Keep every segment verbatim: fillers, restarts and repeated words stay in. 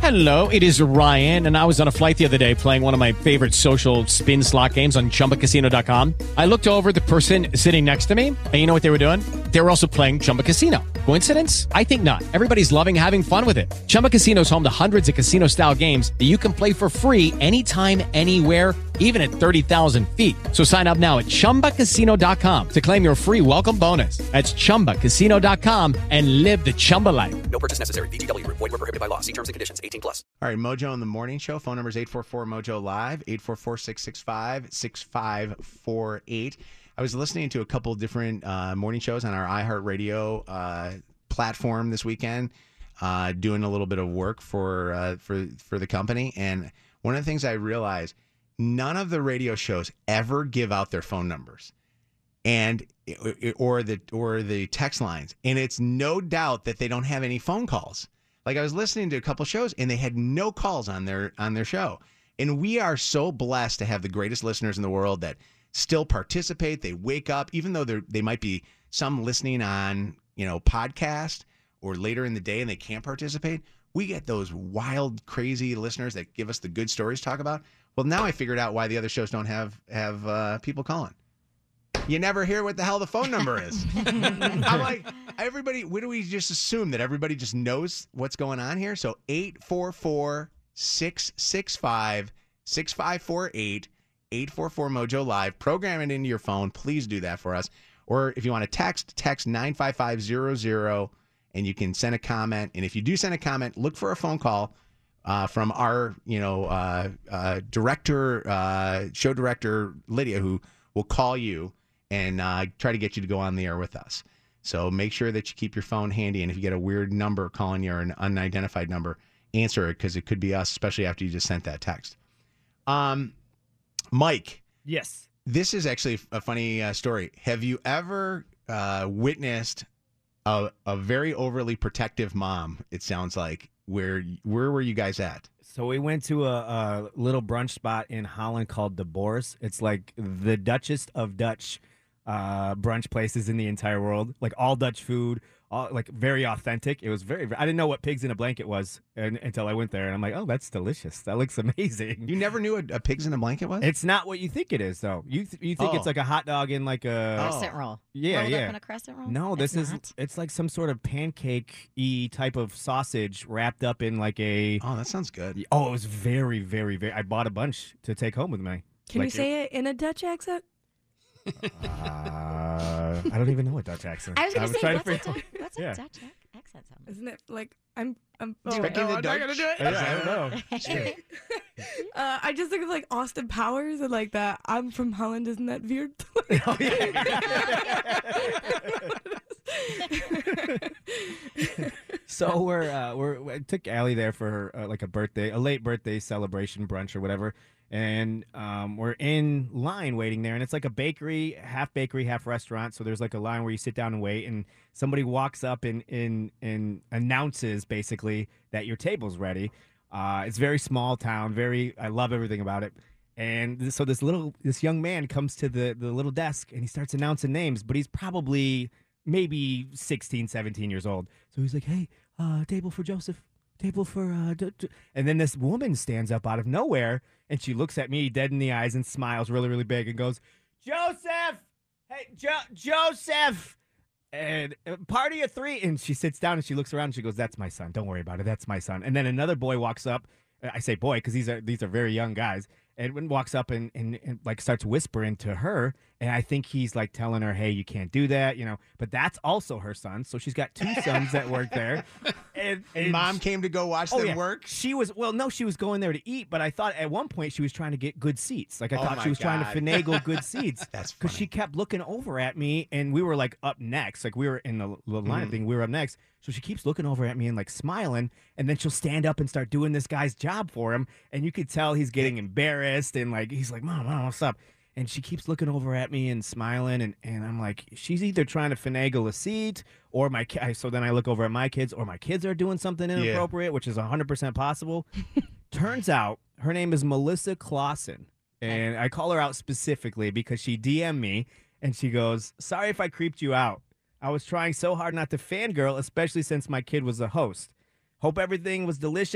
Hello, it is Ryan, and I was on a flight the other day playing one of my favorite social spin slot games on Chumba Casino dot com. I looked over at the person sitting next to me, and you know what they were doing? They were also playing Chumba Casino. Coincidence? I think not. Everybody's loving having fun with it. Chumba Casino is home to hundreds of casino-style games that you can play for free anytime, anywhere, even at thirty thousand feet. So sign up now at Chumba Casino dot com to claim your free welcome bonus. That's Chumba Casino dot com and live the Chumba life. No purchase necessary. V G W. Void where prohibited by law. See terms and conditions. eighteen plus. All right, Mojo in the Morning Show. Phone number is eight four four Mojo Live, eight four four, six six five, six five four eight. I was listening to a couple different uh, morning shows on our iHeartRadio uh, platform this weekend, uh, doing a little bit of work for uh, for for the company. And one of the things I realized, none of the radio shows ever give out their phone numbers and or the or the text lines. And it's no doubt that they don't have any phone calls. Like, I was listening to a couple shows and they had no calls on their on their show. And we are so blessed to have the greatest listeners in the world that still participate. They wake up, even though they they might be some listening on, you know, podcast or later in the day and they can't participate. We get those wild, crazy listeners that give us the good stories to talk about. Well, now I figured out why the other shows don't have have uh, people calling. You never hear what the hell the phone number is. I'm like, everybody, what do we just assume that everybody just knows what's going on here? So eight four four, six six five, six five four eight, eight four four Mojo Live. Program it into your phone. Please do that for us. Or if you want to text, text nine five five zero zero and you can send a comment. And if you do send a comment, look for a phone call uh, from our, you know, uh, uh, director, uh, show director, Lydia, who will call you and uh, try to get you to go on the air with us. So make sure that you keep your phone handy. And if you get a weird number calling you or an unidentified number, answer it because it could be us, especially after you just sent that text. Um, Mike. Yes. This is actually a funny uh, story. Have you ever uh, witnessed a, a very overly protective mom, it sounds like? Where where were you guys at? So we went to a, a little brunch spot in Holland called De Boers. It's like the Dutchest of Dutch uh, brunch places in the entire world. Like all Dutch food, all like very authentic. It was very, I didn't know what pigs in a blanket was and, until I went there. And I'm like, oh, that's delicious. That looks amazing. You never knew what a pigs in a blanket was? It's not what you think it is, though. You th- you think Oh. it's like a hot dog in like a Crescent roll. Yeah, Rolled yeah. up in a crescent roll? No, this It's is not. it's like some sort of pancake-y type of sausage wrapped up in like a Oh, that sounds good. Oh, it was very, very, very. I bought a bunch to take home with me. Can Like, you say it in a Dutch accent? Uh, I don't even know what Dutch accent. I was going to say, trying what's, a, figure- Dutch, what's a Yeah. Dutch ac- accent sound? Isn't it like I'm I'm Do oh, it. no, the I'm not gonna Dutch? do it. Yeah, I don't know. uh, I just think of like Austin Powers and like that. I'm from Holland, isn't that weird? Oh, So we're uh, we're I took Allie there for her uh, like a birthday, a late birthday celebration brunch or whatever, and um, we're in line waiting there, and it's like a bakery, half bakery, half restaurant. So there's like a line where you sit down and wait, and somebody walks up and and and announces basically that your table's ready. Uh, it's very small town, very I love everything about it. And this, so this little this young man comes to the the little desk and he starts announcing names, but he's probably maybe sixteen, seventeen years old. So he's like, hey, uh, table for Joseph, table for, uh, d- d-. And then this woman stands up out of nowhere and she looks at me dead in the eyes and smiles really, really big and goes, Joseph, hey, jo- Joseph. And uh, party of three. And she sits down and she looks around and she goes, that's my son. Don't worry about it. That's my son. And then another boy walks up. I say boy because these are these are very young guys. Edwin walks up and, and, and like starts whispering to her, and I think he's like telling her, "Hey, you can't do that," you know. But that's also her son, so she's got two sons that work there. And, And mom came to go watch Oh, them yeah. work? She was well, no, she was going there to eat, but I thought at one point she was trying to get good seats. Like I Oh thought my she was trying God. to finagle good seats. That's because she funny. kept looking over at me, and we were like up next, like we were in the, the line Mhm. thing. We were up next, so she keeps looking over at me and like smiling, and then she'll stand up and start doing this guy's job for him, and you could tell he's getting embarrassed, and like he's like, "Mom, mom, what's up?" And she keeps looking over at me and smiling, and, and I'm like, she's either trying to finagle a seat, or my ki- so then I look over at my kids, or my kids are doing something inappropriate, which is one hundred percent possible. Turns out her name is Melissa Clausen, and I call her out specifically because she D M'd me, and she goes, sorry if I creeped you out. I was trying so hard not to fangirl, especially since my kid was a host. Hope everything was delicious.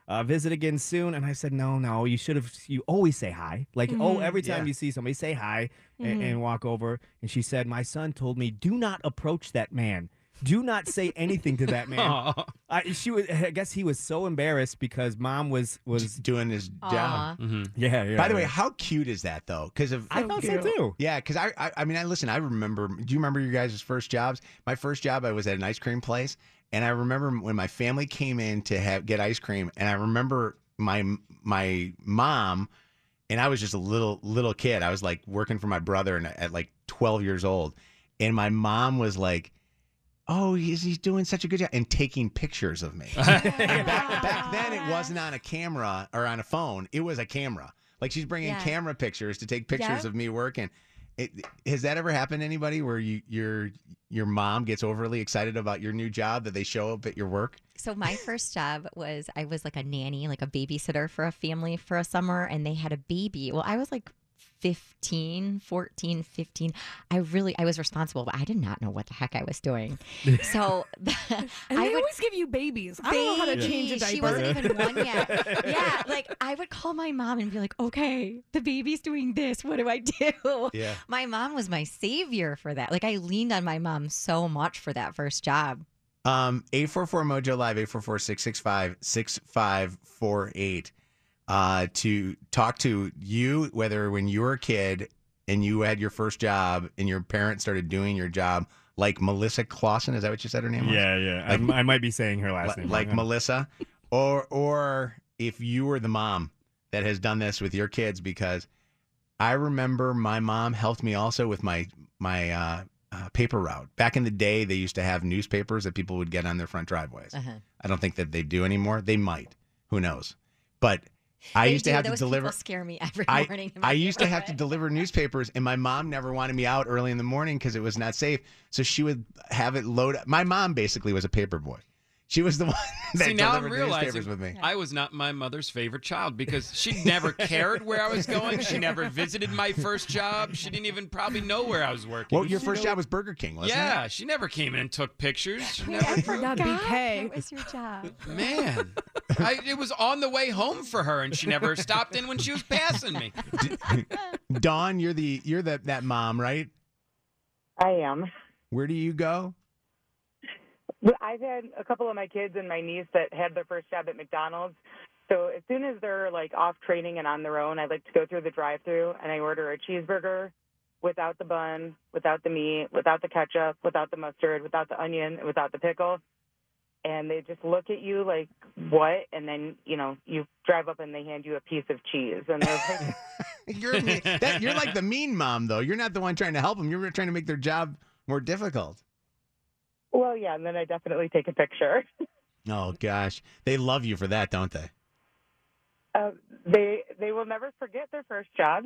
uh, visit again soon. And I said, no, no, you should have, you always say hi. Like, Mm-hmm. oh, every time Yeah. you see somebody, say hi and, Mm-hmm. and walk over. And she said, my son told me, do not approach that man. Do not say anything to that man. Aw. I, she was, I guess he was so embarrassed because mom was, was, Just doing his Aw. job. Mhm. yeah, yeah. By the way, yeah. how cute is that though? Because of I thought so cute. too. yeah, because I, I I mean I listen. I remember. Do you remember your guys' first jobs? My first job, I was at an ice cream place, and I remember when my family came in to have get ice cream, and I remember my my mom, and I was just a little little kid. I was like working for my brother, and at like twelve years old, and my mom was like, "Oh, he's he's doing such a good job," and taking pictures of me. And back back then, it wasn't on a camera or on a phone. It was a camera. Like she's bringing Yeah. camera pictures to take pictures Yeah. of me working. It, has that ever happened to anybody where you your your mom gets overly excited about your new job that they show up at your work? So my first job was I was like a nanny, like a babysitter for a family for a summer, and they had a baby. Well, I was like fifteen, fourteen, fifteen. I really, I was responsible, but I did not know what the heck I was doing. So And I they would always give you babies. I don't know how to change a Baby, diaper. She wasn't even one yet. Yeah, like I would call my mom and be like, okay, the baby's doing this. What do I do? Yeah. My mom was my savior for that. Like I leaned on my mom so much for that first job. Um, eight four four Mojo Live, eight four four, six six five, six five four eight. Uh, to talk to you, whether when you were a kid and you had your first job and your parents started doing your job, like Melissa Clausen, is that what you said her name was? Yeah, yeah. Like- I, I might be saying her last Li- name. like wrong. Melissa, or or if you were the mom that has done this with your kids, because I remember my mom helped me also with my my uh, uh, paper route. Back in the day, they used to have newspapers that people would get on their front driveways. Uh-huh. I don't think that they do anymore. They might, who knows? But I They used to do. have to Those deliver. people scare me every I, morning. in my I used to have to neighborhood. deliver newspapers, and my mom never wanted me out early in the morning because it was not safe. So she would have it load. My mom basically was a paper boy. She was the one that See, now I'm delivered the newspapers realizing with me. I was not my mother's favorite child because she never cared where I was going. She never visited my first job. She didn't even probably know where I was working. Well, your first job was Burger King, wasn't yeah, she never came in and took pictures. She never I forgot B K. That was your job. Man, I, it was on the way home for her, and she never stopped in when she was passing me. it? Dawn, you're the you're the that mom, right? I am. Where do you go? Well, I've had a couple of my kids and my niece that had their first job at McDonald's. So as soon as they're like off training and on their own, I like to go through the drive-through and I order a cheeseburger without the bun, without the meat, without the ketchup, without the mustard, without the onion, and without the pickle. And they just look at you like, what? And then, you know, you drive up and they hand you a piece of cheese. And they're like, You're mean, that, you're like the mean mom, though. You're not the one trying to help them. You're trying to make their job more difficult. well, yeah, and then I definitely take a picture. Oh gosh, they love you for that, don't they? Uh, they they will never forget their first jobs.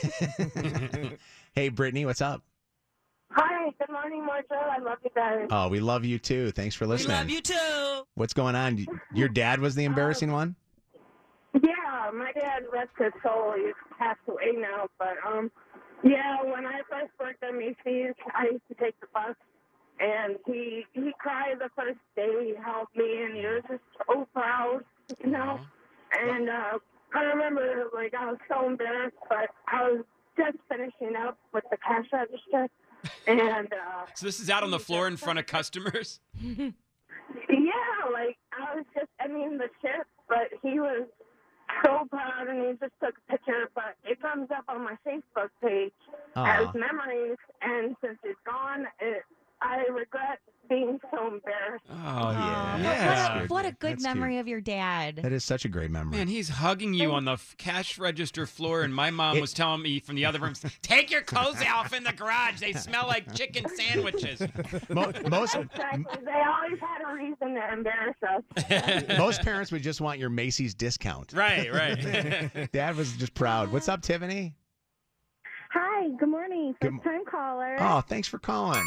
Hey, Brittany, what's up? Hi, good morning, Mojo. I love you guys. Oh, we love you too. Thanks for listening. We love you too. What's going on? Your dad was the embarrassing one? Yeah, my dad, rest his soul, he's passed away now. But um, yeah, when I first worked at Macy's, I used to take the bus, and he he cried the first day he helped me, and he was just so proud, you know. And uh, I remember, like, I was so embarrassed, but I was just finishing up with the cash register, and uh, So this is out on the floor in front of customers? yeah, like I was just ending the shift, but he was so proud, and he just took a picture. But it comes up on my Facebook page as Aw. memories, and since he's gone, it, I regret being so embarrassed. Oh, yeah. But yeah. What a, what a good That's memory cute. of your dad. That is such a great memory. Man, he's hugging you on the f- cash register floor, and my mom was telling me from the other rooms, take your clothes off in the garage. They smell like chicken sandwiches. Mo- most Exactly. They always had a reason to embarrass us. most parents would just want your Macy's discount. Right, right. Dad was just proud. What's up, Tiffany? Hi, good morning. Good First time caller. Oh, thanks for calling.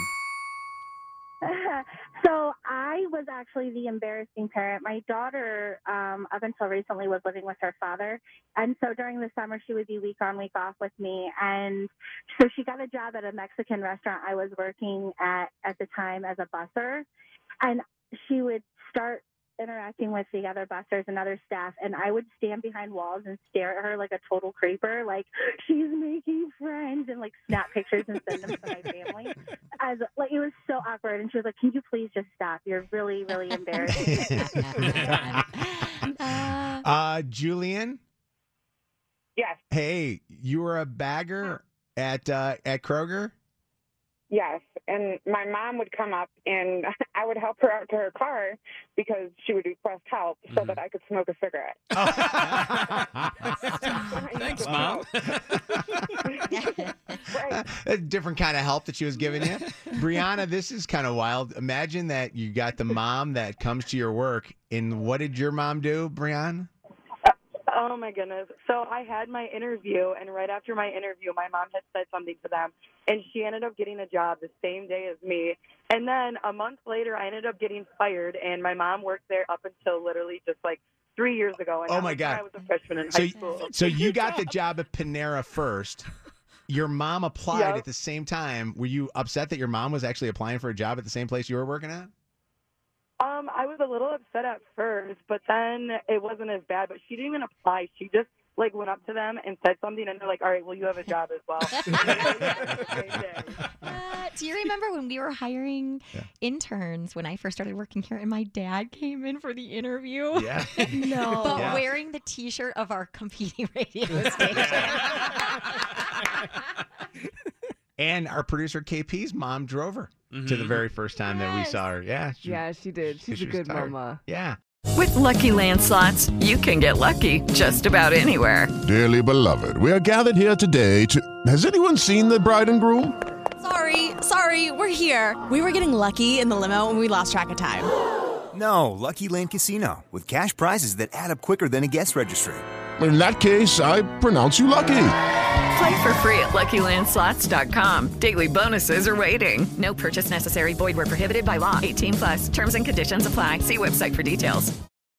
So I was actually the embarrassing parent. My daughter, um, up until recently, was living with her father. And so during the summer, she would be week on, week off with me. And so she got a job at a Mexican restaurant I was working at at the time as a busser. And she would start interacting with the other busters and other staff, and I would stand behind walls and stare at her like a total creeper, like she's making friends, and like snap pictures and send them to my family. As like it was so awkward, and she was like, "Can you please just stop? You're really, really embarrassing." uh, Julian. Yes. Hey, you were a bagger at uh, at Kroger. Yes, and my mom would come up and I would help her out to her car because she would request help so Mm-hmm. that I could smoke a cigarette. Thanks, Mom. Right. A different kind of help that she was giving you. Brianna, this is kind of wild. Imagine that you got the mom that comes to your work, and what did your mom do, Brianna? Oh, my goodness. So I had my interview, and right after my interview, my mom had said something to them, and she ended up getting a job the same day as me. And then a month later, I ended up getting fired, and my mom worked there up until literally just like three years ago. And Oh, that my was God. when I was a freshman in So, high school. so you got the job at Panera first. Your mom applied Yep. at the same time. Were you upset that your mom was actually applying for a job at the same place you were working at? Um, I was a little upset at first, but then it wasn't as bad. But she didn't even apply. She just like went up to them and said something, and they're like, "All right, well, you have a job as well." Uh, do you remember when we were hiring interns when I first started working here, and my dad came in for the interview? Yeah. No. But Yeah. wearing the T-shirt of our competing radio station. And our producer K P's mom drove her to the very first time that we saw her. Yeah. She, Yeah, she did. She's she a was good tired. mama. Yeah. With Lucky Land Slots, you can get lucky just about anywhere. Dearly beloved, we are gathered here today to... Has anyone seen the bride and groom? Sorry, sorry, we're here. We were getting lucky in the limo and we lost track of time. No, Lucky Land Casino, with cash prizes that add up quicker than a guest registry. In that case, I pronounce you lucky. Play for free at Lucky Land Slots dot com. Daily bonuses are waiting. No purchase necessary. Void where prohibited by law. eighteen plus. Terms and conditions apply. See website for details.